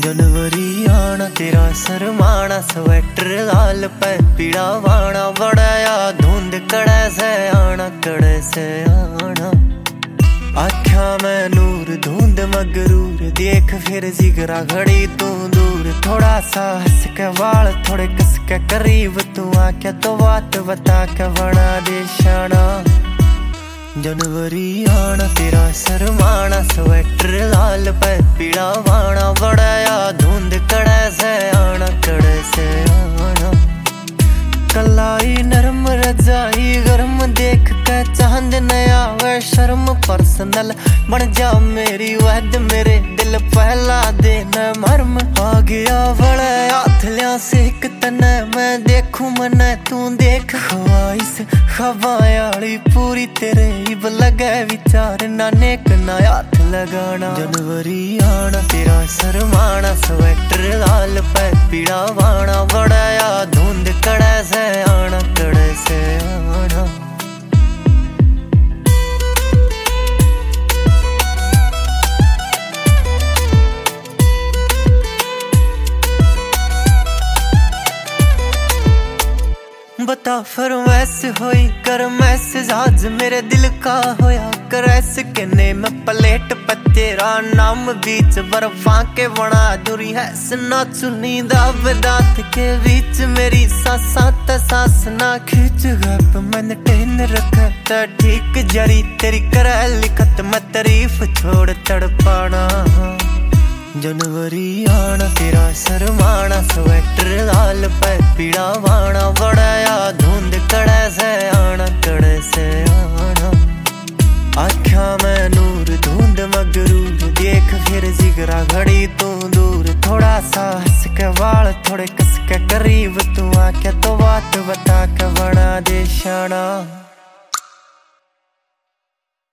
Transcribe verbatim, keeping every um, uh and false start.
जनवरी आना तेरा सरमाना, स्वेटर लाल पे पीड़ा वाना, बड़ाया धुंध कड़े से आना, कड़े से आना। आख्या मैं नूर धुंध मगरूर, देख फिर जिगरा घड़ी तू दूर, थोड़ा सा हंस के वाल थोड़े कस के करीब, तू आख्या तो बात बता के बना दे शाना। जनवरी आना तेरा सरमाना, स्वेटर लाल पे पीड़ा वाना, बड़ाया धुंध कड़े से आना, कड़े से आना। कलाई नरम रजाई गर्म देख के चांद नया वे शर्म पर्सनल, बन जा मेरी वहद मेरे दिल पहला दिन मरम। आ गया बड़े हाथ लिया सेक तने, मैं देखूं मने तू देख, ख्वाइश खवायाली पूरी तेरे इब लगे विचार, ना नेक ना हाथ लगाना। जनवरी आना तेरा सरमाना, स्वेटर लाल पे पीड़ा वाना, बड़ाया धुंध कड़े से आना, कड़े से आना। बता फरमाइश होई कर मैसेज आज मेरे दिल का होया कर, ऐसे कहने मैं प्लेट पे तेरा नाम बीच बर्फा के बना दूरी है सना चुनी दाव दांत के बीच, मेरी सांसा त सांस ना खींच गप मैंने टेन रखा ठीक जरी तेरी कर लिखत मैं तारीफ छोड़ तड़पाना। जनवरी आना तेरा सरमाना, स्वेटर लाल पे पीड़ा वाना, बड़ाया धुंध कड़े से आना, कड़े से आना। आख्या मैं नूर धुंध मगरूर, देख फिर जिगरा घड़ी तू दूर, थोड़ा सा हंस के वाल थोड़े कस के करीब, तू आख्या तो बात बता के बना दे शाना।